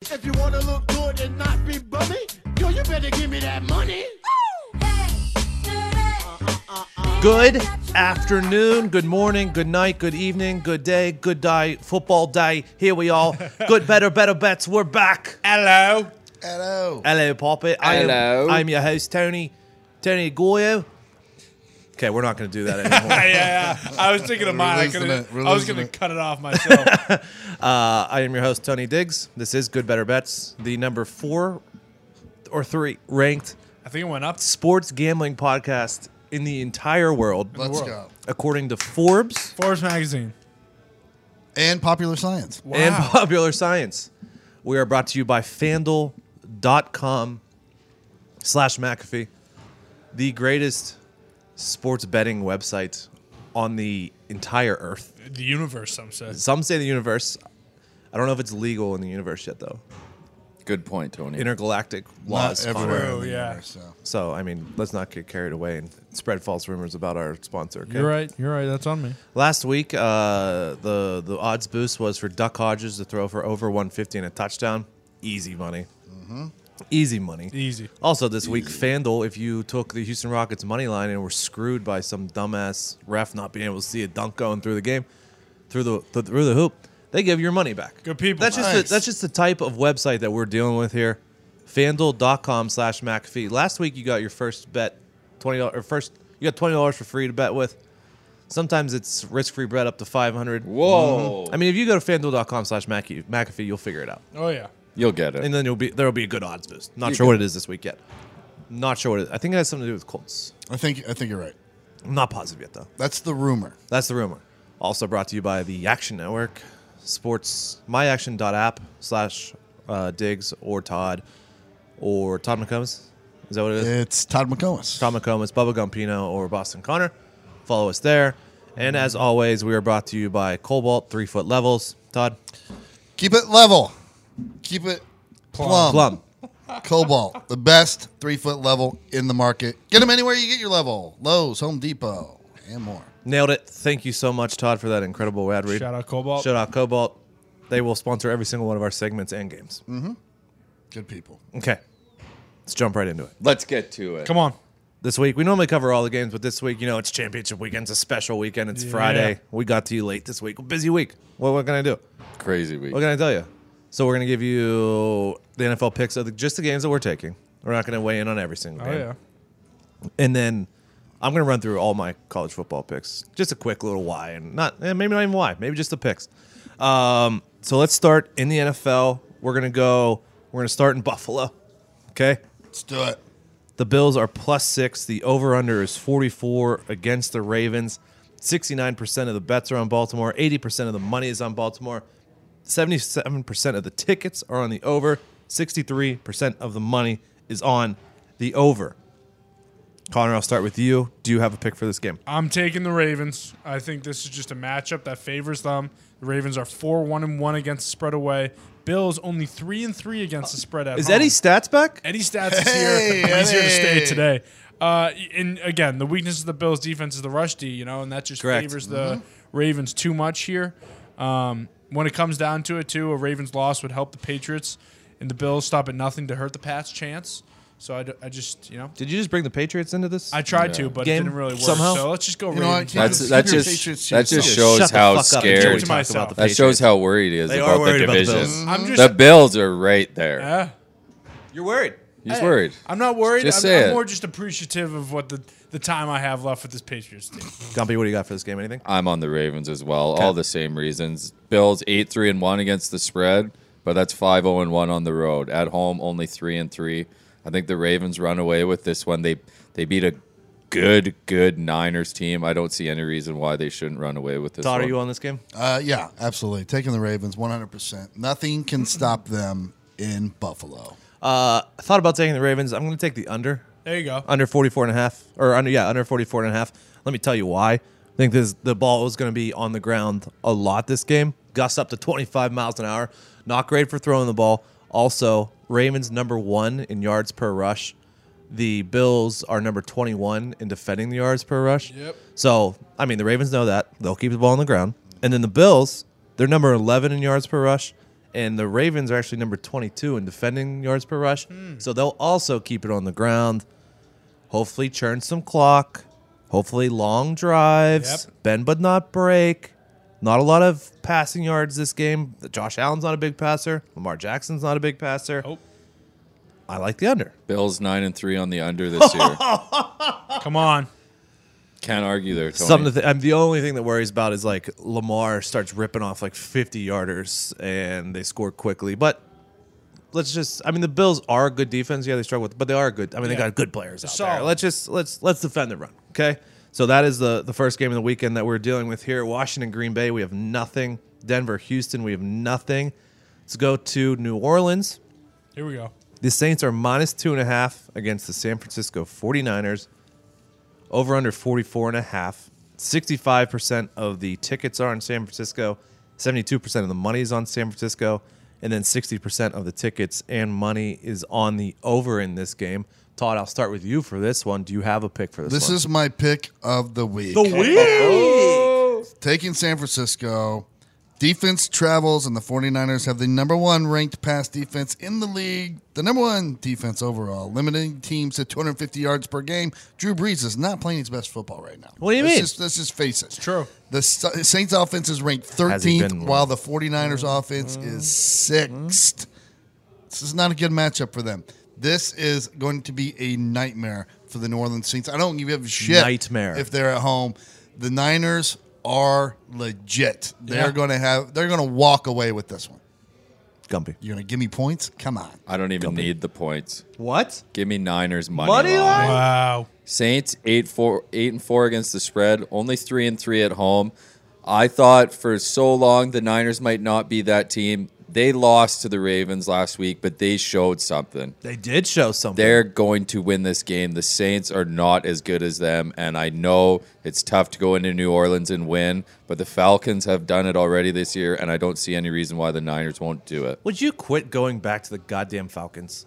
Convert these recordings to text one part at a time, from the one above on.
If you want to look good and not be bummy, yo, you better give me that money. Good afternoon, good morning, good night, good evening, good day, good day, football day. Here we are. Good, better bets. We're back. Hello. Hello, Poppy. I'm your host, Tony Goyo. Okay, we're not going to do that anymore. Yeah. I was thinking of mine. I was going to cut it off myself. I am your host, Tony Diggs. This is Good, Better Bets, the number 4 or 3 ranked I think it went up. sports gambling podcast in the entire world. Let's go. According to Forbes Forbes magazine. And Popular Science. Wow. and Popular Science. We are brought to you by FanDuel.com/McAfee, the greatest sports betting website on the entire earth. The universe, some say. Some say the universe. I don't know if it's legal in the universe yet, though. Good point, Tony. Intergalactic laws. Not everywhere. True, in the yeah. universe, so. So, I mean, let's not get carried away and spread false rumors about our sponsor. Okay? You're right. That's on me. Last week, the odds boost was for Duck Hodges to throw for over 150 and a touchdown. Easy money. Easy money. Easy. Also, this week, FanDuel, if you took the Houston Rockets money line and were screwed by some dumbass ref not being able to see a dunk going through the game, through the hoop, they give your money back. Good people. That's just Nice. that's just the type of website that we're dealing with here. FanDuel.com/McAfee. Last week, you got your first bet, $20 or first. You got $20 for free to bet with. Sometimes it's risk-free bet up to $500. Whoa. I mean, if you go to FanDuel.com/McAfee, you'll figure it out. Oh, yeah. You'll get it. And then there'll be a good odds boost. Not You sure can- what it is this week yet. Not sure what it is. I think it has something to do with Colts. I think you're right. I'm not positive yet, though. That's the rumor. That's the rumor. Also brought to you by the Action Network, myaction.app/Diggs or Todd McComas. Is that what it is? It's Todd McComas. Todd McComas, Bubba Gumpino, or Boston Connor. Follow us there. And as always, we are brought to you by Cobalt 3-foot levels. Todd? Keep it level. Keep it plumb. Plum. Cobalt, the best 3-foot level in the market. Get them anywhere you get your level. Lowe's, Home Depot, and more. Nailed it. Thank you so much, Todd, for that incredible ad read. Shout out Cobalt. Shout out Cobalt. They will sponsor every single one of our segments and games. Good people. Okay. Let's jump right into it. Let's get to it. Come on. This week, we normally cover all the games, but this week, it's championship weekend. It's a special weekend. It's Friday. We got to you late this week. Busy week. What can I do? Crazy week. What can I tell you? So we're going to give you the NFL picks of just the games that we're taking. We're not going to weigh in on every single Oh, game. yeah. And then I'm going to run through all my college football picks. Just a quick little why, and maybe not even why. Maybe just the picks. So let's start in the NFL. We're going to start in Buffalo. Okay? Let's do it. The Bills are +6. The over-under is 44 against the Ravens. 69% of the bets are on Baltimore. 80% of the money is on Baltimore. 77% of the tickets are on the over. 63% of the money is on the over. Connor, I'll start with you. Do you have a pick for this game? I'm taking the Ravens. I think this is just a matchup that favors them. The Ravens are 4-1-1 against the spread away. Bills only 3-3 against the spread at home. Is Eddie Stats back? Eddie Stats is Hey, here. He's here to stay Eddie. today. And again, the weakness of the Bills' defense is the rush D, and that just Correct. favors the Ravens too much here. When it comes down to it, too, a Ravens loss would help the Patriots, and the Bills stop at nothing to hurt the Pats' chance. So I just, Did you just bring the Patriots into this? I tried to, but Game it didn't really work. somehow? So let's just go You know what? Ravens. Keep That's your that Patriots just to that just yourself. shows Shut the how fuck up and scared. talk To about myself. the That Patriots. shows how worried he is They about are the worried about the division. Bills. I'm just, The Bills are right there. You're worried. He's Hey, worried. I'm not worried. Just I'm say it. more just appreciative of what the time I have left with this Patriots team. Gumpy, what do you got for this game? Anything? I'm on the Ravens as well. All the same reasons. Bills 8-3-1 against the spread, but that's 5-0-1 on the road. At home, only 3-3. I think the Ravens run away with this one. They beat a good Niners team. I don't see any reason why they shouldn't run away with this Todd, one. are you on this game? Yeah, absolutely. Taking the Ravens 100%. Nothing can stop them in Buffalo. I thought about taking the Ravens. I'm going to take the under. There you go. Under 44.5. Or under 44.5. Let me tell you why. I think the ball is going to be on the ground a lot this game. Gusts up to 25 miles an hour. Not great for throwing the ball. Also, Ravens number 1 in yards per rush. The Bills are number 21 in defending the yards per rush. Yep. So, I mean, the Ravens know that. They'll keep the ball on the ground. And then the Bills, they're number 11 in yards per rush And the Ravens are actually number 22 in defending yards per rush. So they'll also keep it on the ground. Hopefully churn some clock. Hopefully long drives. Yep. Bend but not break. Not a lot of passing yards this game. Josh Allen's not a big passer. Lamar Jackson's not a big passer. Oh. I like the under. Bills 9-3 on the under this year. Come on. Can't argue there, Tony. The only thing that worries about is like Lamar starts ripping off like 50 yarders and they score quickly. But the Bills are a good defense. Yeah, they struggle with, but they are good. I mean, they got good players out there. Let's defend the run. Okay. So that is the first game of the weekend that we're dealing with here. Washington, Green Bay, we have nothing. Denver, Houston, we have nothing. Let's go to New Orleans. Here we go. The Saints are minus 2.5 against the San Francisco 49ers. Over under 44.5. 65% of the tickets are in San Francisco. 72% of the money is on San Francisco. And then 60% of the tickets and money is on the over in this game. Todd, I'll start with you for this one. Do you have a pick for this one? This is my pick of the week. Taking San Francisco. Defense travels, and the 49ers have the number one ranked pass defense in the league. The number one defense overall, limiting teams to 250 yards per game. Drew Brees is not playing his best football right now. What do you mean? Let's just face it. It's true. The Saints offense is ranked Has he 13th, been- while the 49ers offense is 6th. This is not a good matchup for them. This is going to be a nightmare for the New Orleans Saints. I don't give a shit Nightmare. if they're at home. The Niners are legit. They're going to walk away with this one. Gumpy. You're going to give me points? Come on. I don't even need the points. What? Give me Niners money Money line. line? Wow. Saints 8-4 against the spread, only 3-3 at home. I thought for so long the Niners might not be that team. They lost to the Ravens last week, but they showed something. They did show something. They're going to win this game. The Saints are not as good as them, and I know it's tough to go into New Orleans and win, but the Falcons have done it already this year, and I don't see any reason why the Niners won't do it. Would you quit going back to the goddamn Falcons?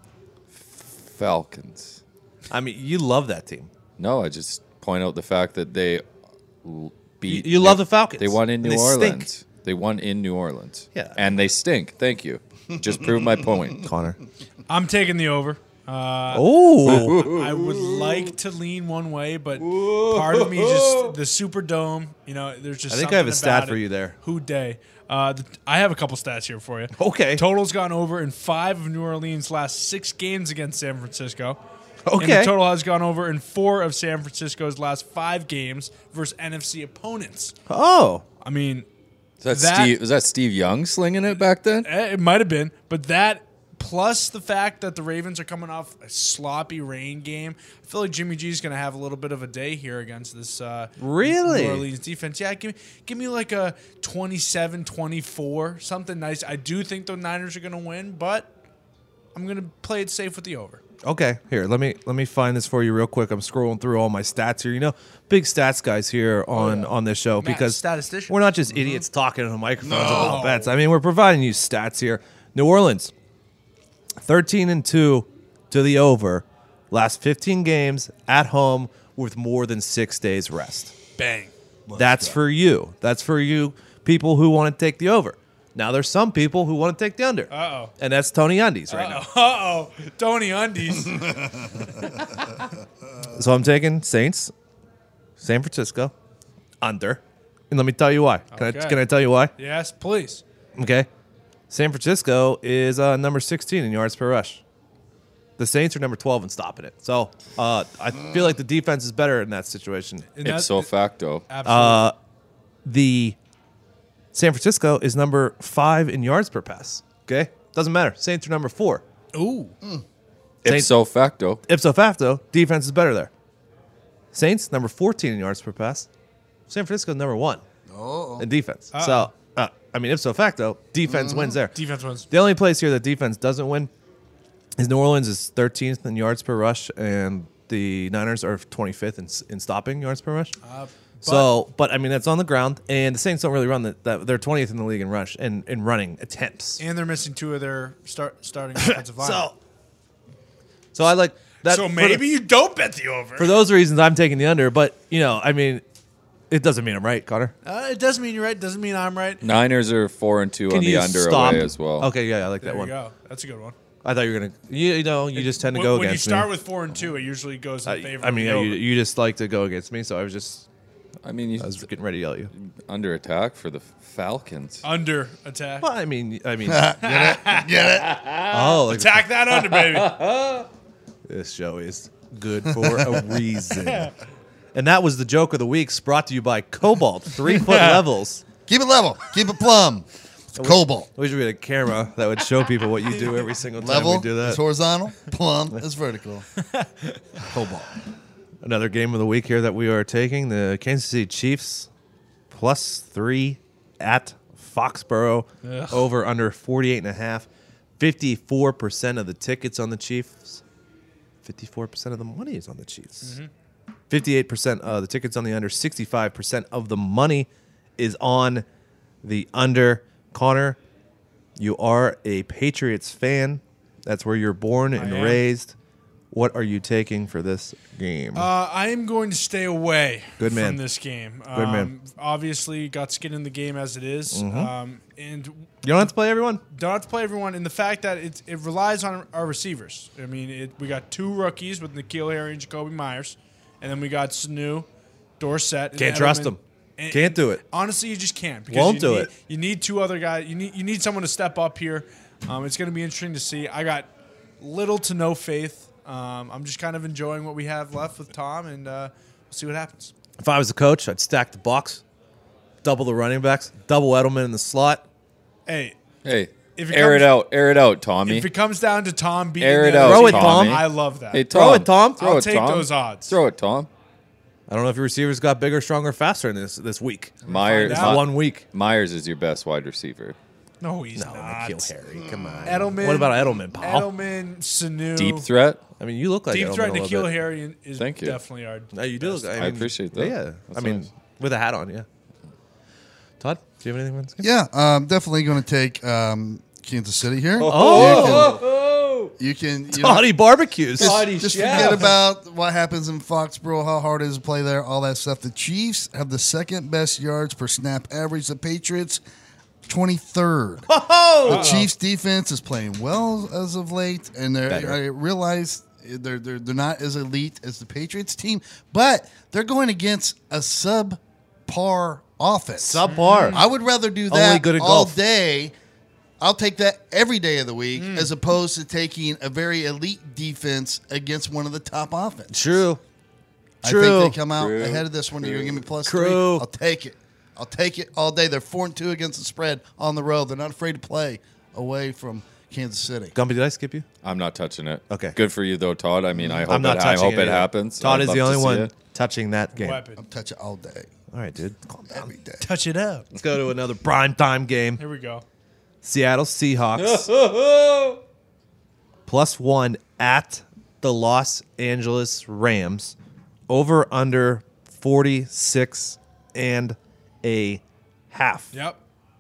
Falcons. I mean, you love that team. No, I just point out the fact that they beat. You love the Falcons. They won in And New they Orleans. stink. They won in New Orleans. Yeah. And they stink. Thank you. Just proved my point. Connor. I'm taking the over. Oh. I would like to lean one way, but part of me just the Superdome. There's just. I think I have a something stat about for it. you there. Who day? I have a couple stats here for you. Okay. Total's gone over in 5 of New Orleans' last 6 games against San Francisco. Okay. And the total has gone over in 4 of San Francisco's last 5 games versus NFC opponents. Oh. I mean, Was that Steve Young slinging it back then? it might have been, but that plus the fact that the Ravens are coming off a sloppy rain game, I feel like Jimmy G's going to have a little bit of a day here against this Really? New Orleans defense. Yeah, give me like a 27-24, something nice. I do think the Niners are going to win, but I'm going to play it safe with the over. Okay, here, let me find this for you real quick. I'm scrolling through all my stats here. Big stats guys here on this show because statistician. we're not just idiots talking on microphones about bets. I mean, we're providing you stats here. New Orleans, 13-2 to the over. Last 15 games at home with more than 6 days rest. Bang. That's for you. That's for you people who want to take the over. Now, there's some people who want to take the under. Uh-oh. And that's Tony Undies right now. Uh-oh. Tony Undies. So I'm taking Saints, San Francisco, under. And let me tell you why. Can I tell you why? Yes, please. Okay. San Francisco is number 16 in yards per rush. The Saints are number 12 in stopping it. So I feel like the defense is better in that situation. And Ipso facto. Absolutely. The San Francisco is number 5 in yards per pass. Okay? Doesn't matter. Saints are number 4. Ooh. Ipso facto. Ipso facto, defense is better there. Saints, number 14 in yards per pass. San Francisco, number 1 in defense. So, ipso facto, defense wins there. Defense wins. The only place here that defense doesn't win is New Orleans is 13th in yards per rush, and the Niners are 25th in stopping yards per rush. But that's on the ground, and the Saints don't really run that. They're 20th in the league in rush and in running attempts. And they're missing 2 of their starting offensive line. So I like that. So maybe you don't bet the over. For those reasons, I'm taking the under. But It doesn't mean I'm right, Connor. It doesn't mean you're right. Doesn't mean I'm right. Niners are 4-2 on the under stop? away as well. Okay, yeah, I like There that you one. go. That's a good one. I thought you were gonna. You just tend to go When you against start me. with 4-2, it usually goes in favor. I mean, of the yeah, over. you just like to go against me, so I was getting ready to yell at you. Under attack for the Falcons. Under attack. Well, I mean, Get it? oh, like, Attack that under, baby. this show is good for a reason. And that was the joke of the week, brought to you by Cobalt 3-foot levels. Keep it level. Keep it plumb. It's Cobalt. I wish we had a camera that would show people what you do every single time Level we do is that. horizontal. Plumb is vertical. Cobalt. Another game of the week here that we are taking, the Kansas City Chiefs +3 at Foxborough, Ugh. over under 48.5. 54% of the tickets on the Chiefs. 54% of the money is on the Chiefs. 58% of the tickets on the under. 65% of the money is on the under. Connor, you are a Patriots fan. That's where you're born and am. raised. What are you taking for this game? I am going to stay away Good man. from this game. Good man. Obviously, got skin in the game as it is. And You don't have to play everyone? don't have to play everyone. And the fact that it relies on our receivers. I mean, we got two rookies with N'Keal Harry and Jacoby Myers. And then we got Sanu, Dorsett. And Can't trust Edelman. them. And- Can't do it. Honestly, you just can't. Won't you do need, it. You need two other guys. You need someone to step up here. It's going to be interesting to see. I got little to no faith. I'm just kind of enjoying what we have left with Tom, and we'll see what happens. If I was a coach, I'd stack the box, double the running backs, double Edelman in the slot. Hey, Hey, If it air it comes- out. Air it out, Tommy. if it comes down to Tom beating Air it the out, other Throw it, team, Tom. I love that. Hey, Throw it, Tom. Throw I'll it, take Tom. those odds. Throw it, Tom. I don't know if your receivers got bigger, stronger, faster in this week. Myers, find out. 1 week. Myers is your best wide receiver. No, he's No, not. N'Keal Harry. Come on. Edelman. What about Edelman, pal? Edelman, Sanu. Deep threat. I mean, you look like Deep Edelman threat, a little N'Keal bit. Harry is Thank you. definitely our No, you do best. look. I appreciate that. Yeah. That's I mean, nice. with a hat on, yeah. Todd, do you have anything? For this game? Yeah, definitely going to take Kansas City here. You can Toddy barbecues. just forget about what happens in Foxborough, how hard it is to play there, all that stuff. The Chiefs have the second best yards per snap average. The Patriots, 23rd. The Chiefs defense is playing well as of late, and I realize they're not as elite as the Patriots team, but they're going against a subpar offense. Subpar. I would rather do Only that good at all golf. day. I'll take that every day of the week as opposed to taking a very elite defense against one of the top offenses. True. I True. think they come out True. ahead of this one. You're going to give me plus True. 3. I'll take it. I'll take it all day. They're 4-2 against the spread on the road. They're not afraid to play away from Kansas City. Gumby, did I skip you? I'm not touching it. Okay. Good for you though, Todd. I mean, I hope I'm not touching it either. happens. Todd I'd is the love to only see one it. touching that game. Weapon. I'll touch it all day, All right, dude. Calm down. every day. Touch it out. Let's go to another primetime game. Here we go. Seattle Seahawks +1 at the Los Angeles Rams. Over under 46 and a half. Yep.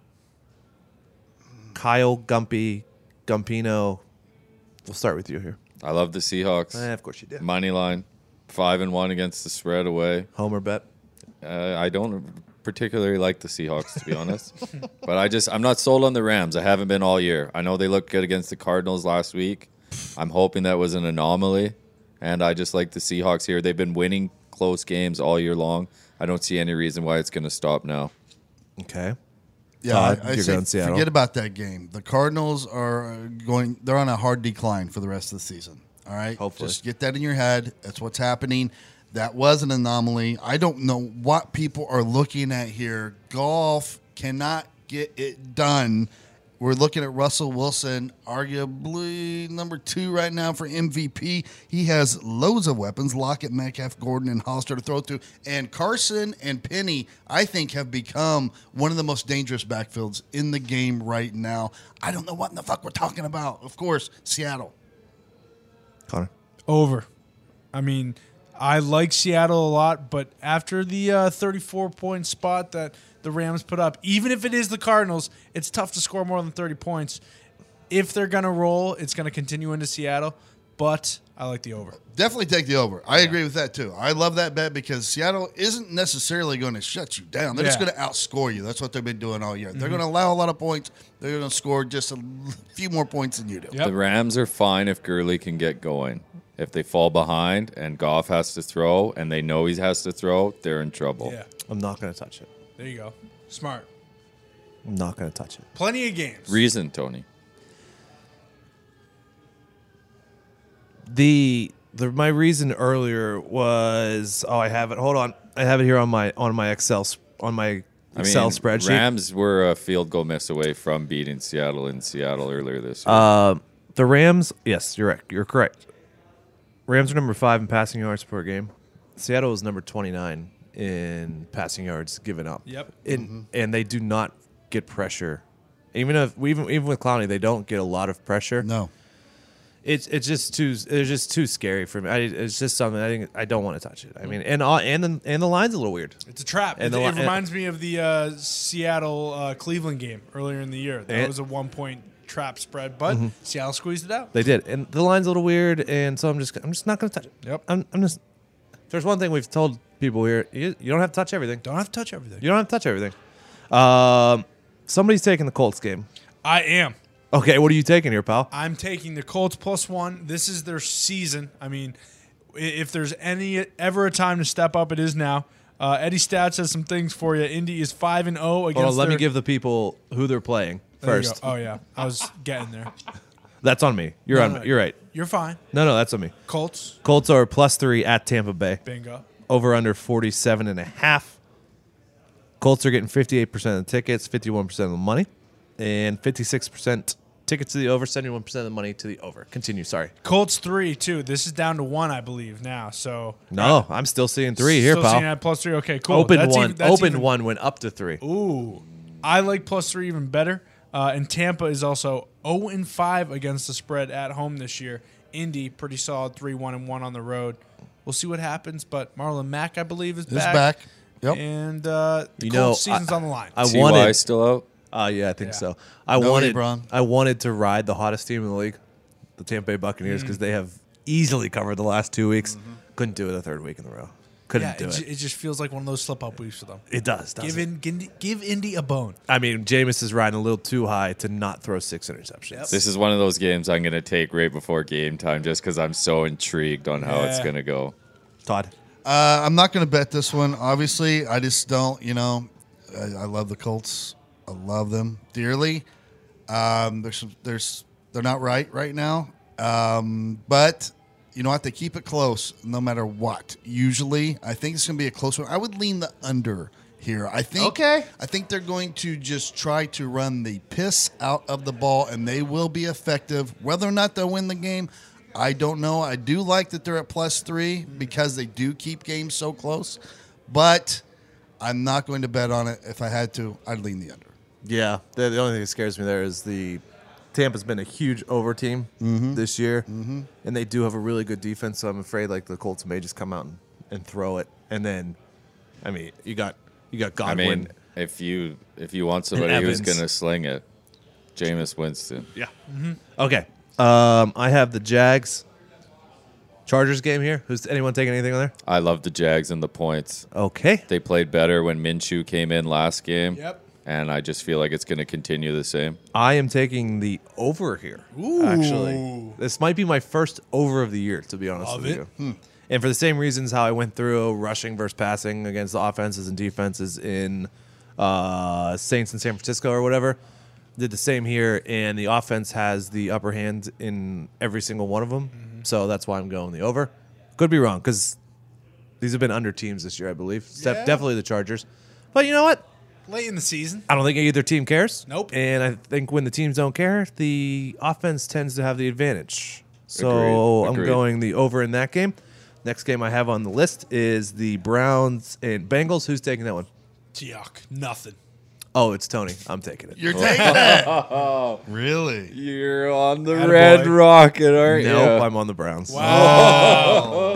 Kyle Gumpino. We'll start with you here. I love the Seahawks. Of course you did. Money line, 5-1 against the spread away. Homer bet. I don't particularly like the Seahawks, to be honest. But I'm not sold on the Rams. I haven't been all year. I know they looked good against the Cardinals last week. I'm hoping that was an anomaly. And I just like the Seahawks here. They've been winning close games all year long. I don't see any reason why it's going to stop now. Okay. Yeah, Todd, I you're say going Seattle. forget about that game. The Cardinals are going. They're on a hard decline for the rest of the season. All right, Hopefully. just get that in your head. That's what's happening. That was an anomaly. I don't know what people are looking at here. Golf cannot get it done. We're looking at Russell Wilson, arguably number 2 right now for MVP. He has loads of weapons, Lockett, Metcalf, Gordon, and Hollister to throw to. And Carson and Penny, I think, have become one of the most dangerous backfields in the game right now. I don't know what in the fuck we're talking about. Of course, Seattle. Connor. Over. I mean, I like Seattle a lot, but after the 34-point spot that the Rams put up, even if it is the Cardinals, it's tough to score more than 30 points. If they're going to roll, it's going to continue into Seattle. but I like the over. Definitely take the over. I agree with that, too. I love that bet because Seattle isn't necessarily going to shut you down. They're just Yeah. going to outscore you. That's what they've been doing all year. They're going to allow a lot of points. They're going to score just a few more points than you do. Yep. The Rams are fine if Gurley can get going. If they fall behind and Goff has to throw and they know he has to throw, they're in trouble. Yeah, I'm not going to touch it. there you go. Smart. I'm not going to touch it. Plenty of games. Reason, Tony. My reason earlier was I have it. Hold on, I have it here on my Excel spreadsheet. Rams were a field goal miss away from beating Seattle in Seattle earlier this year. The Rams, yes, you're right. You're correct. Rams are number 5 in passing yards per game. Seattle is number 29 in passing yards given up. Yep. And they do not get pressure. Even with Clowney, they don't get a lot of pressure. No. It's just too scary for me. It's just something I don't want to touch it. I mean, and the line's a little weird. It's a trap. And It the li- reminds me of the Seattle Cleveland game earlier in the year. That And- was a 1-point trap spread, but Seattle squeezed it out. They did, and the line's a little weird, and so I'm just not going to touch it. Yep. I'm just. If there's one thing we've told people here: you don't have to touch everything. Don't have to touch everything. You don't have to touch everything. Somebody's taking the Colts game. I am. Okay, what are you taking here, pal? I'm taking the Colts +1. This is their season. I mean, if there's ever a time to step up, it is now. Eddie Stats has some things for you. Indy is 5-0 against. Hold on, let me their- give the people who they're playing There you first. go. Oh yeah, I was getting there. That's on me. You're No. You're right. You're fine. No, that's on me. Colts, Colts are +3 at Tampa Bay. bingo. Over under 47.5. Colts are getting 58% of the tickets, 51% of the money, and 56% tickets to the over, 71% of the money to the over. Continue. Sorry. Colts 3 too. This is down to 1, I believe now. So No, I'm still seeing 3 here, still pal. seeing that +3. Okay, cool. Open That's one. even- that's Open even- one went up to 3. Ooh, I like +3 even better. And Tampa is also 0-5 against the spread at home this year. Indy pretty solid 3-1-1 on the road. We'll see what happens, but Marlon Mack, I believe, is It's back. Yep. And the You know, Colts season's on the line. I TY wanted. still out? Yeah, I think Yeah. so. I No wanted. LeBron. I wanted to ride the hottest team in the league, the Tampa Bay Buccaneers, because they have easily covered the last 2 weeks. Couldn't do it a third week in a row. Couldn't do it. It just feels like one of those slip-up weeks for them. It does. Doesn't Give Indy a bone. I mean, Jameis is riding a little too high to not throw 6 interceptions. Yep. This is one of those games I'm going to take right before game time just because I'm so intrigued on how it's Yeah. going to go. Todd. I'm not going to bet this one. Obviously, I just don't. I love the Colts. I love them dearly. They're not right now. But you know what? They keep it close no matter what. Usually, I think it's going to be a close one. I would lean the under here. I think they're going to just try to run the piss out of the ball, and they will be effective. Whether or not they'll win the game, I don't know. I do like that they're at +3 because they do keep games so close. But I'm not going to bet on it. If I had to, I'd lean the under. Yeah, the only thing that scares me there is Tampa's been a huge over team this year, and they do have a really good defense. So I'm afraid like the Colts may just come out and throw it, and then, I mean, you got I Godwin. mean, if you want somebody who's Evans. going to sling it, Jameis Winston. Yeah. Okay. I have the Jags Chargers game here. Who's anyone taking anything on there? I love the Jags and the points. Okay. They played better when Minshew came in last game. Yep. And I just feel like it's going to continue the same. I am taking the over here. Actually, this might be my first over of the year, to be honest Love with it. you. And for the same reasons how I went through rushing versus passing against the offenses and defenses in Saints in San Francisco or whatever, did the same here. And the offense has the upper hand in every single one of them. So that's why I'm going the over. Could be wrong because these have been under teams this year, I believe. Yeah. Definitely the Chargers. But you know what? Late in the season. I don't think either team cares. Nope. And I think when the teams don't care, the offense tends to have the advantage. So I'm Agreed. going the over in that game. Next game I have on the list is the Browns and Bengals. Who's taking that one? Yuck. Nothing. Oh, it's Tony. I'm taking it. You're taking it. Really? You're on the Attaboy. red rocket, aren't Nope, you? I'm on the Browns. Wow.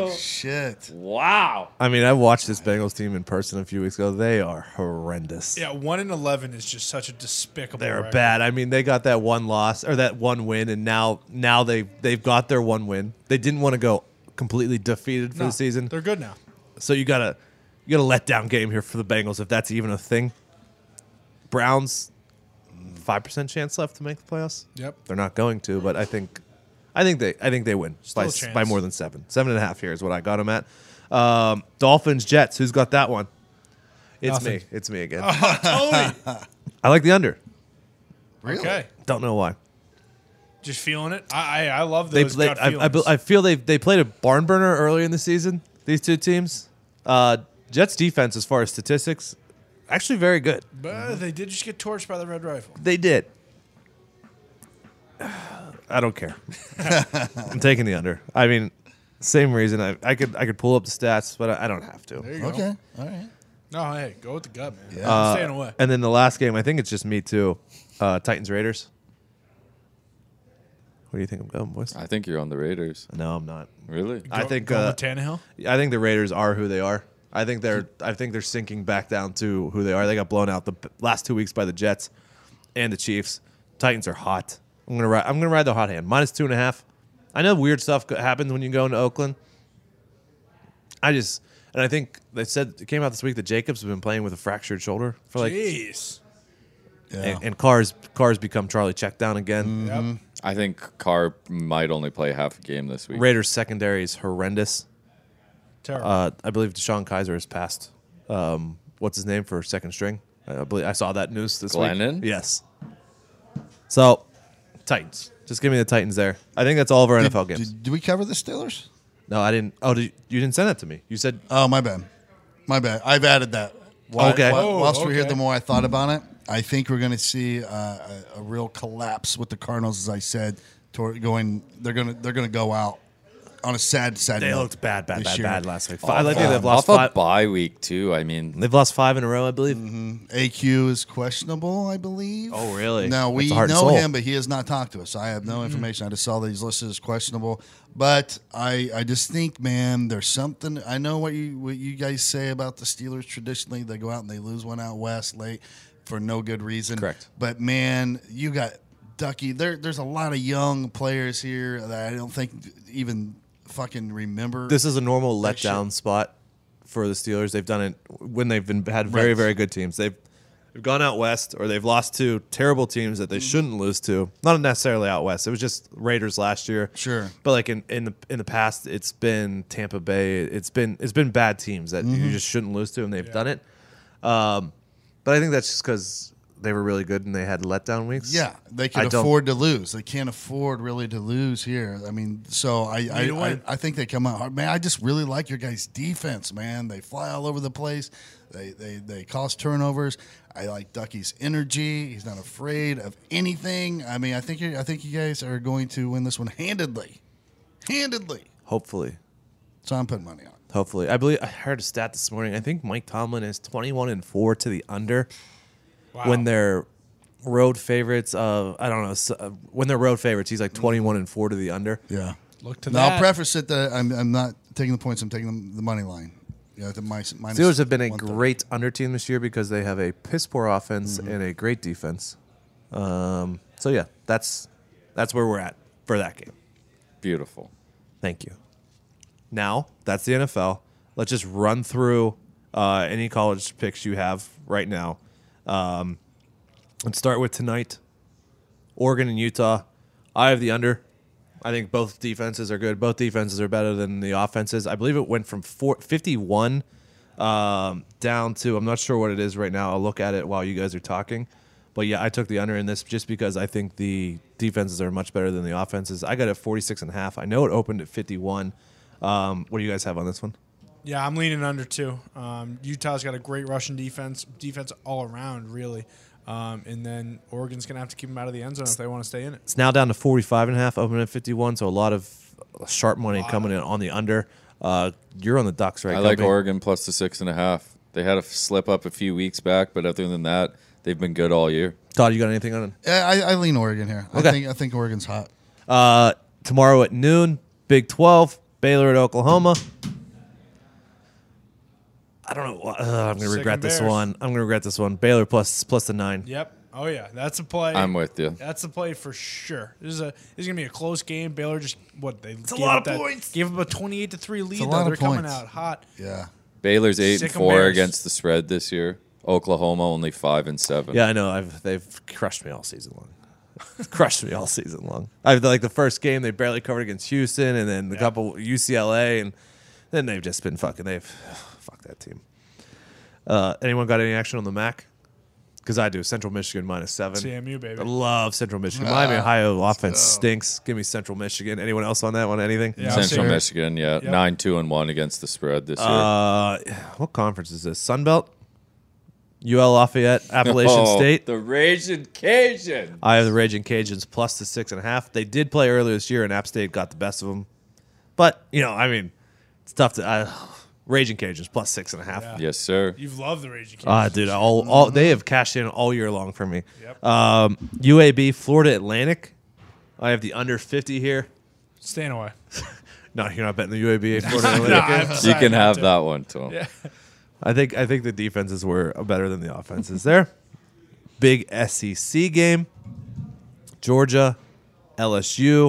Shit. Wow. I mean, I watched this Bengals team in person a few weeks ago. They are horrendous. Yeah, 1-11 is just such a despicable. They're record. bad. I mean, they got that one loss or that one win, and now they've got their one win. They didn't want to go completely defeated for No, the season, They're good now. so you got a letdown game here for the Bengals if that's even a thing. Browns, 5% chance left to make the playoffs. Yep. They're not going to, but I think they win Still by a chance. by more than 7. 7.5 here is what I got them at. Dolphins, Jets. Who's got that one? It's Nothing. me. It's me again. Tony. I like the under. Really? Okay. Don't know why. Just feeling it. I love They those play, gut feelings. I feel they played a barn burner earlier in the season. These two teams. Jets defense, as far as statistics, actually very good. But they did just get torched by the Red Rifle. They did. I don't care. I'm taking the under. I mean, same reason. I could pull up the stats, but I don't have to. There you go. Okay. All right. No, hey, go with the gut, man. Yeah. I'm staying away. And then the last game, I think it's just me too. Titans Raiders. What do you think I'm going, boys? I think you're on the Raiders. No, I'm not. Really? I think Going with Tannehill. I think the Raiders are who they are. I think they're sinking back down to who they are. They got blown out the last 2 weeks by the Jets and the Chiefs. Titans are hot. I'm gonna ride the hot hand. -2.5. I know weird stuff happens when you go into Oakland. I think they said it came out this week that Jacobs has been playing with a fractured shoulder for like, Jeez. Yeah. and Carr's become Charlie check down again. Yep. I think Carr might only play half a game this week. Raiders secondary is horrendous. Terrible. I believe Deshaun Kaiser has passed. What's his name for second string? I believe I saw that news this Glennon? week. Yes. So, Titans. Just give me the Titans there. I think that's all of our NFL games. Did we cover the Steelers? No, I didn't. Oh, you didn't send that to me. You said Oh, my bad. My bad. I've added that. Okay. Whilst we're here, okay. the more I thought about it, I think we're going to see a real collapse with the Cardinals, as I said. They're going to go out on a sad they note looked bad this year. last week. I think they've Off lost a five. bye week too. I mean, They've lost 5 in a row, I believe. AQ is questionable, I believe. Oh, really? Now, we That's a heart and know soul. him, but he has not talked to us. So I have no information. I just saw that he's listed as questionable. But I just think, man, there's something. I know what you guys say about the Steelers traditionally. They go out and they lose one out west late for no good reason. Correct. But, man, you got Ducky. There's a lot of young players here that I don't think even fucking remember. This is a normal That letdown shit. spot for the Steelers. They've done it when they've had very, Right. very good teams. They've gone out west or they've lost to terrible teams that they shouldn't lose to. Not necessarily out west. It was just Raiders last year. Sure. But like in the past, it's been Tampa Bay. It's been bad teams that you just shouldn't lose to, and they've done it. But I think that's just because they were really good and they had letdown weeks. Yeah, they I can don't- afford to lose. They can't afford really to lose here. I mean, so Need to win. I think they come out hard. Man, I just really like your guys' defense, man. They fly all over the place. They cause turnovers. I like Ducky's energy. He's not afraid of anything. I mean, I think you guys are going to win this one handedly. Hopefully. So I'm putting money on. Hopefully. I heard a stat this morning. I think Mike Tomlin is 21-4 to the under. Wow. When they're road favorites when they're road favorites, he's like 21-4 to the under. Yeah. Look to Now that. I'll preface it that I'm not taking the points. I'm taking the money line. Yeah, the minus Steelers have been a 130. great under team this year because they have a piss poor offense and a great defense. So yeah, that's where we're at for that game. beautiful. Thank you. Now that's the NFL. Let's just run through any college picks you have right now. Let's start with tonight. Oregon and Utah. I have the under. I think both defenses are good. Both defenses are better than the offenses. I believe it went from 51 down to, I'm not sure what it is right now. I'll look at it while you guys are talking. But yeah, I took the under in this just because I think the defenses are much better than the offenses. I got it 46.5. I know it opened at 51. What do you guys have on this one? Yeah, I'm leaning under too. Utah's got a great rushing defense all around, really. And then Oregon's going to have to keep them out of the end zone if they want to stay in it. It's now down to 45.5, open at 51, so a lot of sharp money coming in on the under. You're on the Ducks, right? I like Kobe? Oregon plus the 6.5. They had a slip up a few weeks back, but other than that, they've been good all year. Todd, you got anything on it? Yeah, I lean Oregon here. Okay. I think Oregon's hot. Tomorrow at noon, Big 12, Baylor at Oklahoma. I don't know. I'm going to Sick regret and this Bears. one. I'm going to regret this one. Baylor plus the 9. Yep. Oh yeah, that's a play. I'm with you. That's a play for sure. This is gonna be a close game. Baylor just gave lot of points. Gave up a 28-3 lead. a Though lot of they're coming points. out hot. Yeah. Baylor's Sick 8-4 of Bears. against the spread this year. Oklahoma only 5-7. Yeah, I know. They've crushed me all season long. Crushed me all season long. I've like the first game they barely covered against Houston, and then a couple UCLA, and then they've just been fucking. Fuck that team. Anyone got any action on the MAC? Because I do. Central Michigan -7. CMU baby. I love Central Michigan. Miami Ohio offense stinks. Give me Central Michigan. Anyone else on that one? Anything? Yeah, Central I'll say- Michigan, yeah, Yep. 9-2-1 against the spread this year. What conference is this? Sun Belt? UL Lafayette, Appalachian State. The Raging Cajun. I have the Raging Cajuns plus the 6.5. They did play earlier this year, and App State got the best of them. But it's tough to. Raging Cajuns plus 6.5. Yeah. Yes, sir. You've loved the Raging Cajuns. Dude, all they have cashed in all year long for me. Yep. UAB, Florida Atlantic. I have the under 50 here. Staying away. No, you're not betting the UAB. Florida Atlantic. No, I've You decided can not have to. that one, Tom. Yeah. I think the defenses were better than the offenses there. Big SEC game. Georgia, LSU.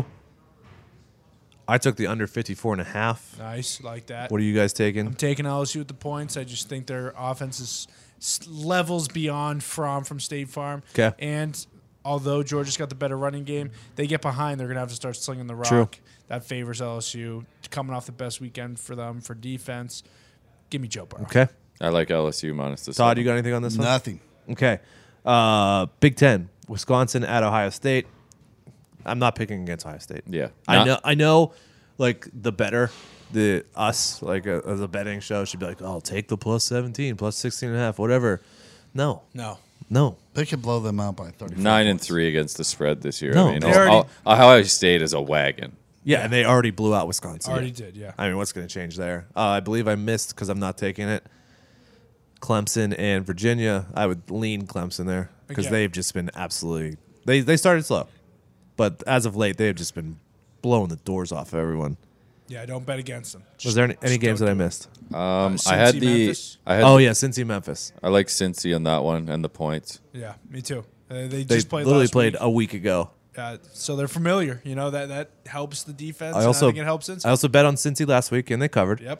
I took the under 54.5. Nice, like that. What are you guys taking? I'm taking LSU with the points. I just think their offense is levels beyond from State Farm. 'Kay. And although Georgia's got the better running game, they get behind. They're going to have to start slinging the rock. True. That favors LSU. Coming off the best weekend for them for defense. Give me Joe Burrow. Okay. I like LSU minus the Todd, 7. you got anything on this one? Nothing. Okay. Big Ten. Wisconsin at Ohio State. I'm not picking against Ohio State. Yeah. I know, like the better, us like as a betting show should be like, oh, take the plus 17, plus 16.5, whatever. No, No. They could blow them out by 30. 9-3 against the spread this year. No, I mean, they already- Ohio State is a wagon. yeah, and they already blew out Wisconsin. Already did, yeah. I mean, what's going to change there? I believe I missed because I'm not taking it. Clemson and Virginia. I would lean Clemson there because Okay. they've just been absolutely. They started slow, but as of late, they have just been blowing the doors off of everyone. Yeah, don't bet against them. Was there any games that I missed? Cincy, I had Memphis? Oh yeah, Cincy, Memphis. I like Cincy on that one and the points. Yeah, me too. They They just played literally last played week. a week ago. So they're familiar. You know, that helps the defense. I and also think it helps Cincy. I also bet on Cincy last week and they covered. Yep.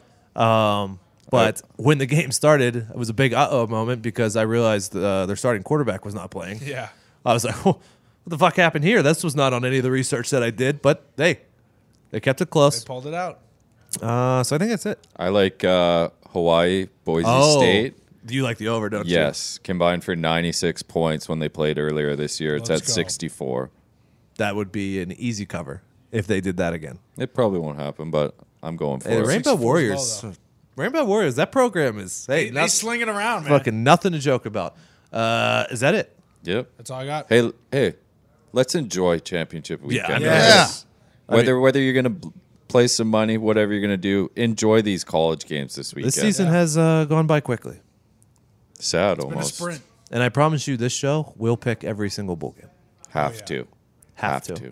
But when the game started, it was a big moment because I realized their starting quarterback was not playing. Yeah. I was like, what the fuck happened here? This was not on any of the research that I did, but they kept it They close. pulled it out. So I think that's it. I like Hawaii, Boise State. Do you like the over, don't you? Yes, combined for 96 points when they played earlier this year. It's Let's at go. 64. That would be an easy cover if they did that again. It probably won't happen, but I'm going for Hey, the it. Rainbow 64 is Warriors. low, though. Rainbow Warriors, that program is, hey, They sling it around, man. fucking nothing to joke about. Is that it? Yep. That's all I got. Hey, let's enjoy championship weekend. Yeah. guys. Yeah. Whether you're gonna play some money, whatever you're gonna do, enjoy these college games this weekend. This season has gone by quickly. Sad Been a almost. sprint. And I promise you, this show will pick every single bowl game. Have yeah. to. Have to.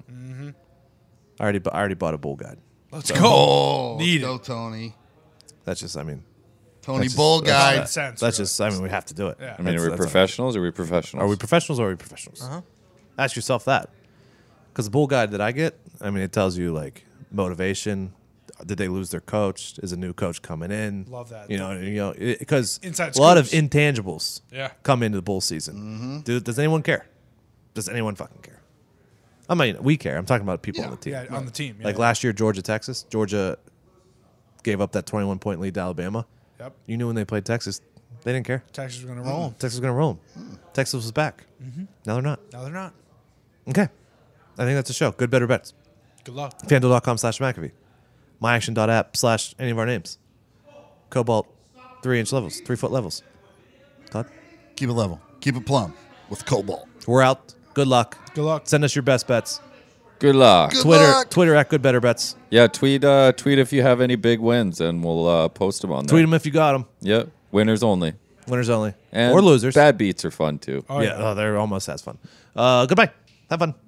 I already bought a bowl guide. Let's Oh, Need go it. Tony. That's just, I mean, Tony That's just- Bull that's guy. Makes sense. that's really. just, I mean, we have to do it. Yeah. I mean, are we professionals or are we professionals? Are we professionals or are we professionals? Ask yourself that. Because the bowl guide that I get, I mean, it tells you like motivation. Did they lose their coach? Is a new coach coming in? Love that. Because Inside a lot of scoops. intangibles Yeah. come into the bowl season. Does anyone care? Does anyone fucking care? I mean, we care. I'm talking about people on the team. Yeah, on the team. Yeah, Like last year, Georgia, Texas. Georgia gave up that 21-point lead to Alabama. Yep. You knew when they played Texas, they didn't care. Texas is going to roll 'em. Texas was going to roll 'em. Texas was back. Now they're not. No, they're not. Okay. I think that's a show. Good, better bets. Good luck. FanDuel.com/McAfee. MyAction.app / any of our names. Cobalt 3-inch levels, 3-foot levels. Todd? Keep it level. Keep it plumb with Cobalt. We're out. Good luck. Good luck. Send us your best bets. Good luck. Good Twitter luck. Twitter at Good Better Bets. Yeah, tweet if you have any big wins, and we'll post them on there. Tweet them if you got them. Yep, winners only. Winners only. And or losers. Bad beats are fun too. Oh, yeah, they're almost as fun. Goodbye. Have fun.